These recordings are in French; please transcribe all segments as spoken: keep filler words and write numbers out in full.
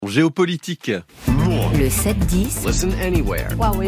Géopolitique. Le sept dix Listen anywhere.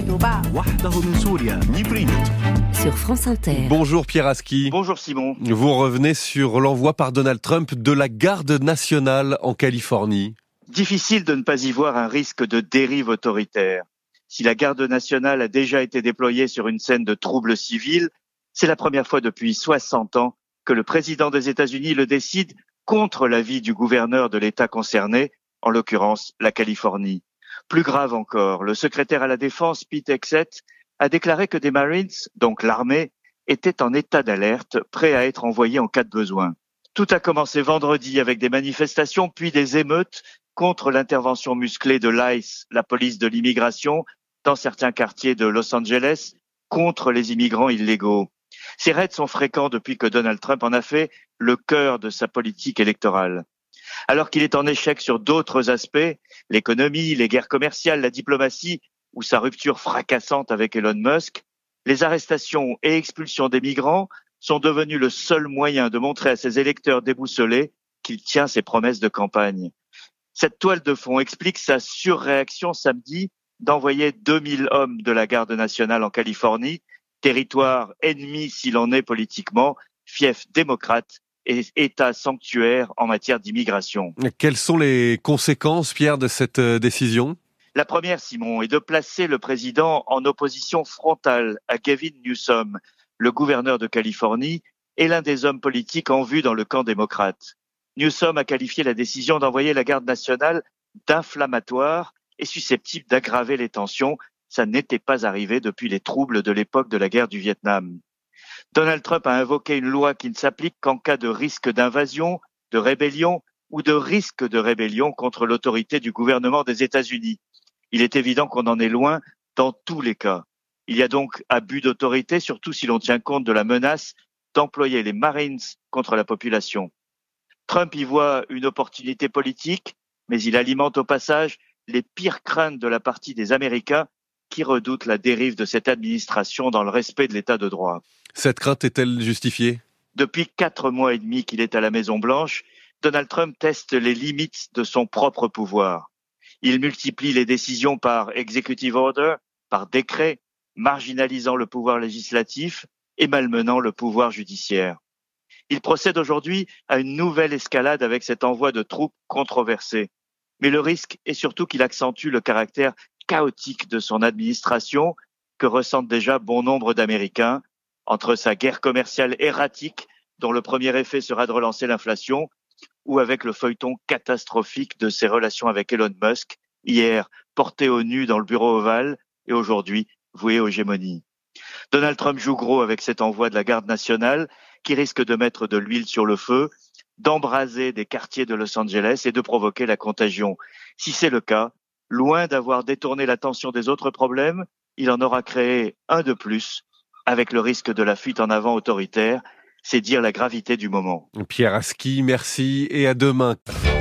sur France Inter. Bonjour Pierre Aski. Bonjour Simon. Vous revenez sur l'envoi par Donald Trump de la garde nationale en Californie. Difficile de ne pas y voir un risque de dérive autoritaire. Si la garde nationale a déjà été déployée sur une scène de troubles civils, c'est la première fois depuis soixante ans que le président des États-Unis le décide contre l'avis du gouverneur de l'État concerné, en l'occurrence la Californie. Plus grave encore, le secrétaire à la Défense, Pete Hegseth, a déclaré que des Marines, donc l'armée, étaient en état d'alerte, prêts à être envoyés en cas de besoin. Tout a commencé vendredi avec des manifestations, puis des émeutes contre l'intervention musclée de l'I C E, la police de l'immigration, dans certains quartiers de Los Angeles, contre les immigrants illégaux. Ces raids sont fréquents depuis que Donald Trump en a fait le cœur de sa politique électorale. Alors qu'il est en échec sur d'autres aspects, l'économie, les guerres commerciales, la diplomatie ou sa rupture fracassante avec Elon Musk, les arrestations et expulsions des migrants sont devenus le seul moyen de montrer à ses électeurs déboussolés qu'il tient ses promesses de campagne. Cette toile de fond explique sa surréaction samedi d'envoyer deux mille hommes de la garde nationale en Californie, territoire ennemi s'il en est politiquement, fief démocrate et État sanctuaire en matière d'immigration. Quelles sont les conséquences, Pierre, de cette euh, décision ? La première, Simon, est de placer le président en opposition frontale à Gavin Newsom, le gouverneur de Californie et l'un des hommes politiques en vue dans le camp démocrate. Newsom a qualifié la décision d'envoyer la garde nationale d'inflammatoire et susceptible d'aggraver les tensions. Ça n'était pas arrivé depuis les troubles de l'époque de la guerre du Vietnam. Donald Trump a invoqué une loi qui ne s'applique qu'en cas de risque d'invasion, de rébellion ou de risque de rébellion contre l'autorité du gouvernement des États-Unis. Il est évident qu'on en est loin dans tous les cas. Il y a donc abus d'autorité, surtout si l'on tient compte de la menace d'employer les Marines contre la population. Trump y voit une opportunité politique, mais il alimente au passage les pires craintes de la partie des Américains qui redoutent la dérive de cette administration dans le respect de l'état de droit. Cette crainte est-elle justifiée ? Depuis quatre mois et demi qu'il est à la Maison-Blanche, Donald Trump teste les limites de son propre pouvoir. Il multiplie les décisions par executive order, par décret, marginalisant le pouvoir législatif et malmenant le pouvoir judiciaire. Il procède aujourd'hui à une nouvelle escalade avec cet envoi de troupes controversées. Mais le risque est surtout qu'il accentue le caractère chaotique de son administration que ressentent déjà bon nombre d'Américains, entre sa guerre commerciale erratique, dont le premier effet sera de relancer l'inflation, ou avec le feuilleton catastrophique de ses relations avec Elon Musk, hier porté au nu dans le bureau ovale et aujourd'hui voué aux gémonies. Donald Trump joue gros avec cet envoi de la garde nationale qui risque de mettre de l'huile sur le feu, d'embraser des quartiers de Los Angeles et de provoquer la contagion. Si c'est le cas, loin d'avoir détourné l'attention des autres problèmes, il en aura créé un de plus, avec le risque de la fuite en avant autoritaire. C'est dire la gravité du moment. Pierre Aski, merci et à demain.